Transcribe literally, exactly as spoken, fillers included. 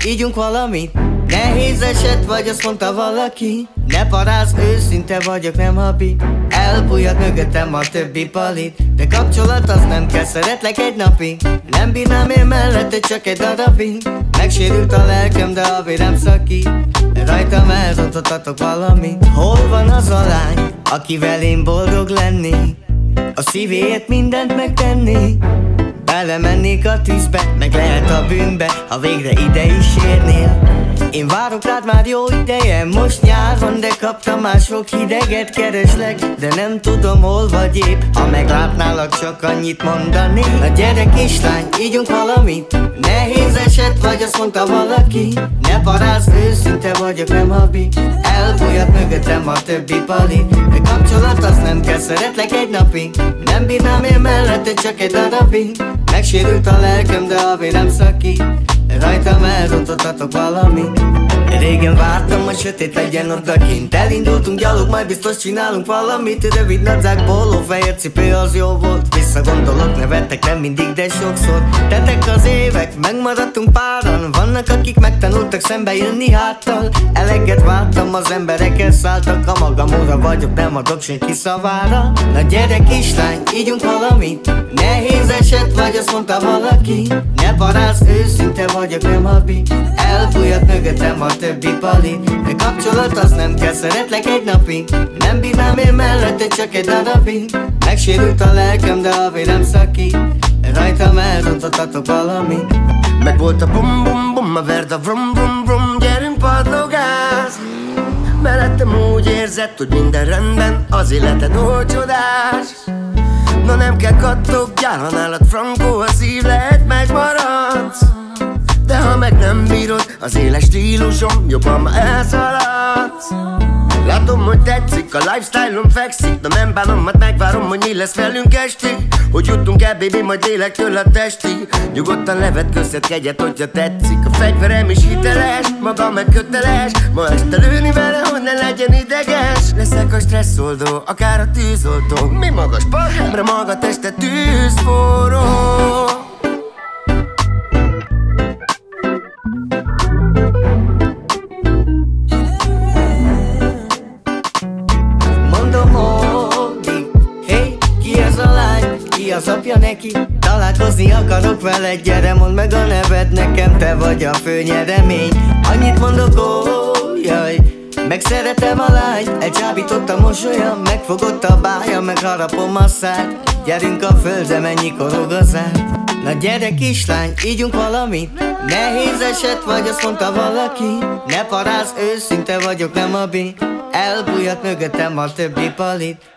ígyunk valamit. Nehéz eset vagy, azt mondta valaki. Ne parázz, őszinte vagyok, nem habi. Elbújhat mögöttem a többi palit, de kapcsolat az nem kell, szeretlek egy napig. Nem bírnám én mellette csak egy darabig. Megsérült a lelkem, de a vérem szakít. Rajtam elrontottatok valamit. Hol van az a lány, akivel én boldog lennék? A szívéért mindent megtenni. Belemennék a tűzbe, meg lehet a bűnbe, ha végre ide is érnél. Én várok rád már jó ideje, most nyár van, de kaptam már sok hideget, kereslek, de nem tudom hol vagy épp. Ha meglátnálak, csak annyit mondani. Na gyere kislány, ígyunk valamit. Nehéz eset vagy, azt mondta valaki. Ne parázz, őszinte vagyok, nem habi. Elbújhat mögöttem a többi pali, de kapcsolat az nem kell, szeretlek egy napig. Nem bírnám én mellette csak egy darabig. Megsérült a lelkem, de a vérem szakít. Rajtam elrontottatok valamit. Régen vártam, hogy sötét legyen odakint. Elindultunk gyalog, majd biztos csinálunk valamit. Rövid nadzák, póló, fehér cipő, az jó volt. Visszagondolok, nevettek nem mindig, de sokszor. Tettek az évek, megmaradtunk páran. Vannak akik megtanultak szembe jönni háttal. Eleget vártam, az emberekkel szálltak. A magam óra vagyok, nem adok senki szavára. Na gyere kislány, ígyunk valamit. Nehéz eset vagy, azt mondta valaki. Ne parázz, őszinte vagyok, nem habi. Elbújhat mögöttem a többi pali, de kapcsolat az nem kell, szeretlek egy napig. Nem bírnám én mellette csak egy darabig. Megsérült a lelkem, de a vérem szakít. Rajtam elrontottatok valamit. Meg volt a bum bum bum, a verd a vrum vrum vrum. Gyerünk padlógáz. Mellettem úgy érzed, hogy minden rendben, az életed oly csodás. No nem kell kattoggjál, ha nálad frankó a szív, lehet megmaradsz. De ha meg nem bírod, az éles stílusom, jobban ma elszaladsz. Látom, hogy tetszik, a lifestyle-om fekszik, de nem bánom, majd megvárom, hogy mi lesz velünk estig. Hogy jutunk el, baby, majd lélektől a testig. Nyugodtan levetközhet kegyet, hogyha tetszik. A fegyverem is hiteles, maga meg köteles. Ma este lőni vele, hogy ne legyen ideges. Leszek a stresszoldó, akár a tűzoltó. Mi magas parhemre, maga teste tűzforró. Ki az apja neki? Találkozni akarok veled, gyere, mondd meg a neved nekem, te vagy a főnyeremény. Annyit mondok, ó, jaj, megszeretem a lány. Elcsábított a mosolya, megfogott a bája, megharapom a szád. Gyerünk a földre, mennyi korog az át. Na gyere kislány, ígyunk valamit. Nehéz eset vagy, azt mondta valaki. Ne parázz, őszinte vagyok, nem habi. Elbújhat mögöttem a többi palit,